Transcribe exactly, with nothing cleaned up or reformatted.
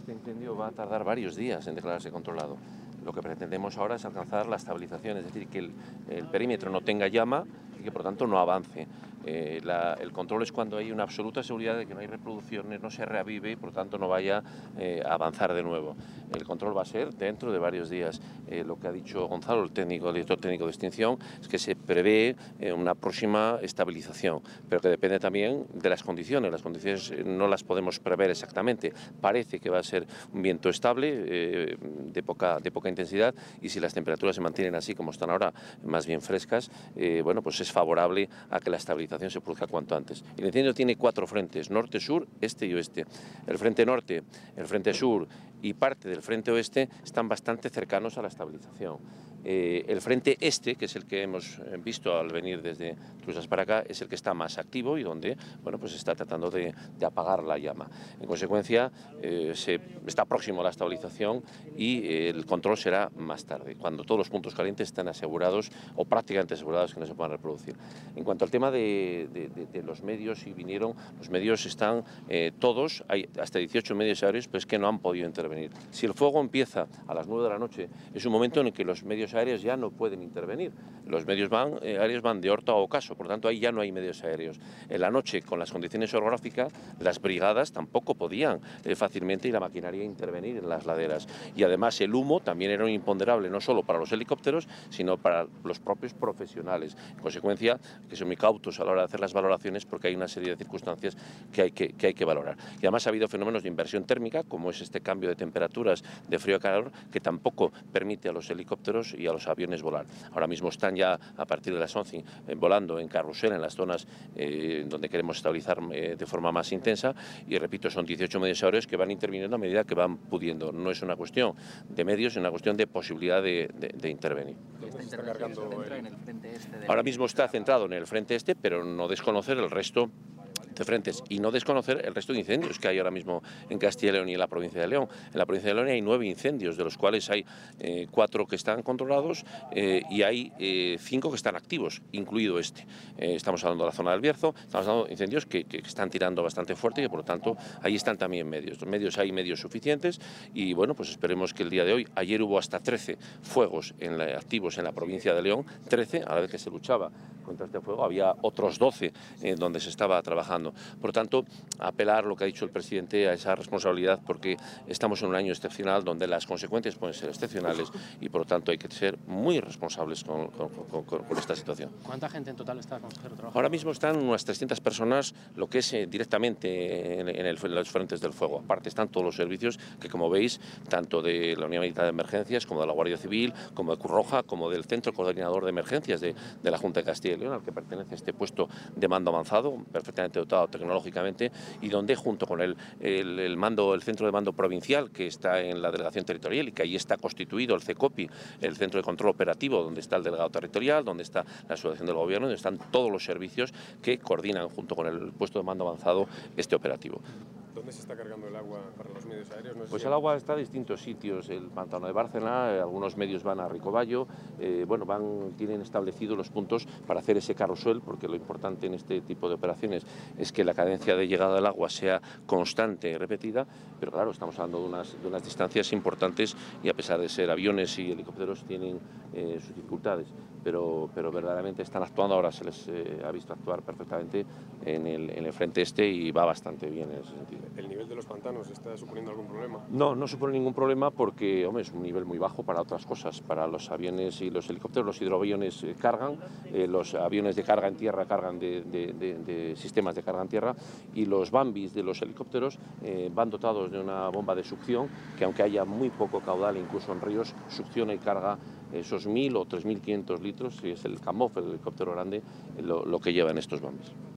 Este incendio va a tardar varios días en declararse controlado. Lo que pretendemos ahora es alcanzar la estabilización, es decir, que el, el perímetro no tenga llama y que por tanto no avance. Eh, la, el control es cuando hay una absoluta seguridad de que no hay reproducciones, no se reavive y por tanto no vaya eh, a avanzar de nuevo. El control va a ser dentro de varios días. Eh, lo que ha dicho Gonzalo, el técnico, el director técnico de extinción, es que se prevé eh, una próxima estabilización, pero que depende también de las condiciones. Las condiciones no las podemos prever exactamente. Parece que va a ser un viento estable, eh, de, poca, de poca intensidad, y si las temperaturas se mantienen así como están ahora, más bien frescas, eh, bueno, pues es favorable a que la estabilización se produzca cuanto antes. El incendio tiene cuatro frentes: norte, sur, este y oeste. El frente norte, el frente sur y parte del frente oeste están bastante cercanos a la estabilización. Eh, el frente este, que es el que hemos visto al venir desde Clusas para acá, es el que está más activo y donde, bueno, pues está tratando de, de apagar la llama. En consecuencia, eh, se, está próximo a la estabilización y eh, el control será más tarde, cuando todos los puntos calientes estén asegurados o prácticamente asegurados que no se puedan reproducir. En cuanto al tema de, de, de, de los medios, si vinieron, los medios están eh, todos, hay hasta dieciocho medios aéreos, pues que no han podido intervenir. Si el fuego empieza a las nueve de la noche, es un momento en el que los medios aéreos ya no pueden intervenir. Los medios van, eh, aéreos van de Horta a Ocaso, por lo tanto ahí ya no hay medios aéreos. En la noche, con las condiciones orográficas, las brigadas tampoco podían eh, fácilmente y la maquinaria intervenir en las laderas. Y además el humo también era un imponderable, no solo para los helicópteros, sino para los propios profesionales. En consecuencia, que son muy cautos a la hora de hacer las valoraciones porque hay una serie de circunstancias que hay que, que hay que valorar. Y además ha habido fenómenos de inversión térmica, como es este cambio de temperaturas de frío a calor, que tampoco permite a los helicópteros y a los aviones volar. Ahora mismo están ya a partir de las once eh, volando en carrusel en las zonas eh, donde queremos estabilizar eh, de forma más intensa y repito, son dieciocho medios aéreos que van interviniendo a medida que van pudiendo. No es una cuestión de medios, es una cuestión de posibilidad de, de, de intervenir. ¿Dónde se está cargando el... Ahora mismo está centrado en el frente este, pero no desconocer el resto de frentes y no desconocer el resto de incendios que hay ahora mismo en Castilla y León y en la provincia de León. En la provincia de León hay nueve incendios, de los cuales hay eh, cuatro que están controlados eh, y hay eh, cinco que están activos, incluido este. Eh, estamos hablando de la zona del Bierzo, estamos hablando de incendios que, que están tirando bastante fuerte y que por lo tanto ahí están también medios. Los medios hay medios suficientes y bueno, pues esperemos que el día de hoy, ayer hubo hasta trece fuegos en la, activos en la provincia de León, trece a la vez que se luchaba contra este fuego, había otros doce eh, donde se estaba trabajando. Por lo tanto, apelar lo que ha dicho el presidente a esa responsabilidad porque estamos en un año excepcional donde las consecuencias pueden ser excepcionales y por lo tanto hay que ser muy responsables con, con, con, con, con esta situación. ¿Cuánta gente en total está, consejero, trabajando? Ahora mismo están unas trescientas personas, lo que es eh, directamente en, en, el, en los frentes del fuego. Aparte están todos los servicios que, como veis, tanto de la Unidad Militar de Emergencias como de la Guardia Civil, como de Cruz Roja, como del Centro Coordinador de Emergencias de, de la Junta de Castilla y León, al que pertenece este puesto de mando avanzado, perfectamente dotado tecnológicamente, y donde junto con el, el, el mando, el centro de mando provincial que está en la delegación territorial y que ahí está constituido el CECOPI, el centro de control operativo, donde está el delegado territorial, donde está la asociación del gobierno, donde están todos los servicios que coordinan junto con el puesto de mando avanzado este operativo. ¿Dónde se está cargando el agua para los medios aéreos? No sé Pues si... el agua está en distintos sitios, el pantano de Bárcena, eh, algunos medios van a Ricoballo, eh, bueno, van, tienen establecidos los puntos para hacer ese carrusel, porque lo importante en este tipo de operaciones es que la cadencia de llegada del agua sea constante y repetida, pero claro, estamos hablando de unas, de unas distancias importantes y a pesar de ser aviones y helicópteros tienen eh, sus dificultades, pero, pero verdaderamente están actuando, ahora se les eh, ha visto actuar perfectamente en el, en el frente este y va bastante bien en ese sentido. ¿El nivel de los pantanos está suponiendo algún problema? No, no supone ningún problema porque, hombre, es un nivel muy bajo para otras cosas. Para los aviones y los helicópteros, los hidroaviones eh, cargan, eh, los aviones de carga en tierra cargan de, de, de, de sistemas de carga en tierra y los Bambis de los helicópteros eh, van dotados de una bomba de succión que, aunque haya muy poco caudal, incluso en ríos, succiona y carga esos mil o tres mil quinientos litros, si es el Camof, el helicóptero grande, lo, lo que llevan estos Bambis.